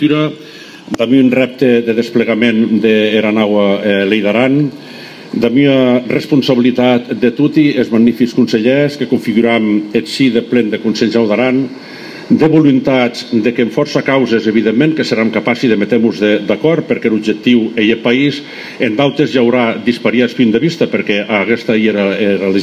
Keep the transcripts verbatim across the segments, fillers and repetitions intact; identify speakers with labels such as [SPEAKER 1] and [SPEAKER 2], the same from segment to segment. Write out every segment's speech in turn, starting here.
[SPEAKER 1] Damb un repte de desplegament d'era naua Lleida-Aran, damb una responsabilitat de tutti els magnífics consellers que configuram eth sí de plen de Conselh Generau d'Aran, de voluntats de que en força causes, evidentment, que serem capaços de metem-nos d'acord perquè l'objectiu és el país, en d'altres hi haurà dispariats punts de vista perquè aquesta era el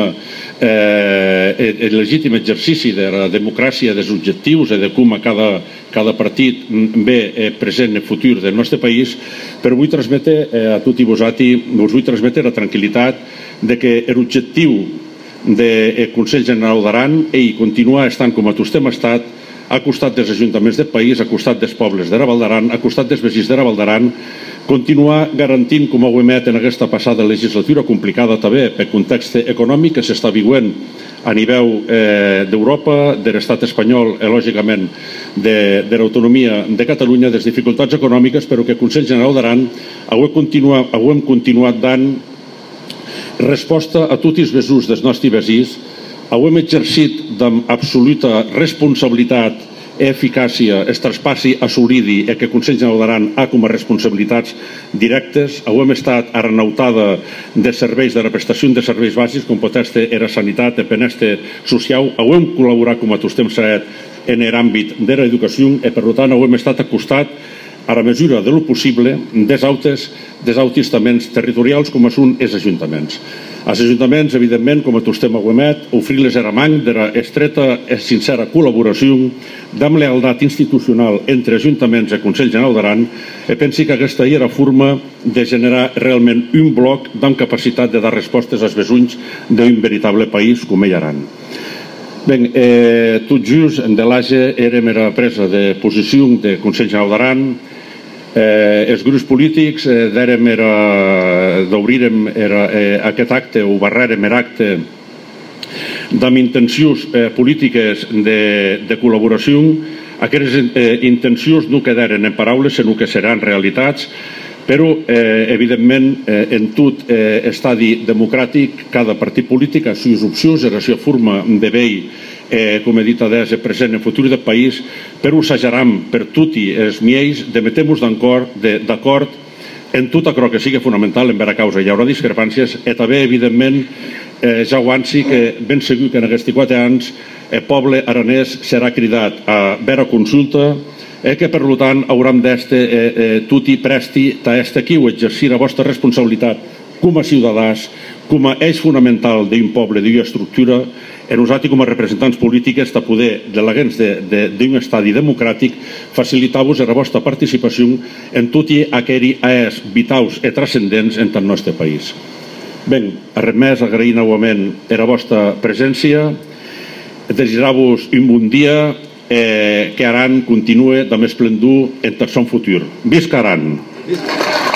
[SPEAKER 1] legítim exercici de la democràcia, dels objectius i de com a cada partit ve present en el futur del nostre país, però vull transmetre a tutti vosaltres, us vull transmetre la tranquil·litat de que l'objectiu del Conselh Generau d'Aran ell continua estant com a tostem estat al costat dels ajuntaments del país, al costat dels pobles de la Val d'Aran, al costat dels veïns de la Val d'Aran, continuar garantint, com ho hem fet en aquesta passada legislatura complicada també pel context econòmic que s'està vivint a nivell d'Europa, de l'estat espanyol i lògicament de l'autonomia de Catalunya, de les dificultats econòmiques, però que el Conselh Generau d'Aran ho hem continuat dant resposta a tots els veïns dels nostres veïns, ho hem exercit amb absoluta responsabilitat i eficàcia el traspassi a Solidi i que el Conselh Generau d'Aran ha com a responsabilitats directes, ho hem estat aranautada de serveis de la prestació de serveis bàsics com pot ser la sanitat, el benestar social, ho hem col·laborat com a tostem saet en l'àmbit de l'educació i per tant ho hem estat al costat a la mesura de lo possible dels altres estaments territorials com són els ajuntaments. Els ajuntaments, evidentment, com a tostem ho hem fet, oferir-les era manc de l'estreta i sincera col·laboració amb lealtat institucional entre ajuntaments i Conselh Generau d'Aran i pensi que aquesta era la forma de generar realment un bloc amb capacitat de dar respostes als veïns d'un veritable país com és Aran. Bé, tot just de l'AGE érem a la presa de posició del Conselh Generau d'Aran. Els grups polítics d'obrirem aquest acte o barrarem l'acte amb intencions polítiques de col·laboració. Aquestes intencions no quedaren en paraules, sinó que seran realitats, però evidentment en tot estadi democràtic cada partit polític ha les opcions, és la seva forma de veure, com he dit adés, el present i el futur del país, però assajaram per tutti els miei de metem-nos d'acord en tot allò que sigui fonamental en vera causa. Hi haurà discrepàncies i també, evidentment, ja ho ansi que ben segur que en aquests quatre anys el poble aranès serà cridat a vera consulta i que per tant hauram d'estar tutti presti a estar aquí o exercir la vostra responsabilitat com a ciutadans, com a eix fonamental d'un poble, d'una estructura, i nosaltres com a representants polítics de poder, delegants d'un estadi democràtic, facilitar-vos la vostra participació en tots aquells eix vitals i transcendents en el nostre país. Bé, a res més, agrair novament la vostra presència, desitjar-vos un bon dia, que Aran continue amb esplendor en el seu futur. Visca Aran!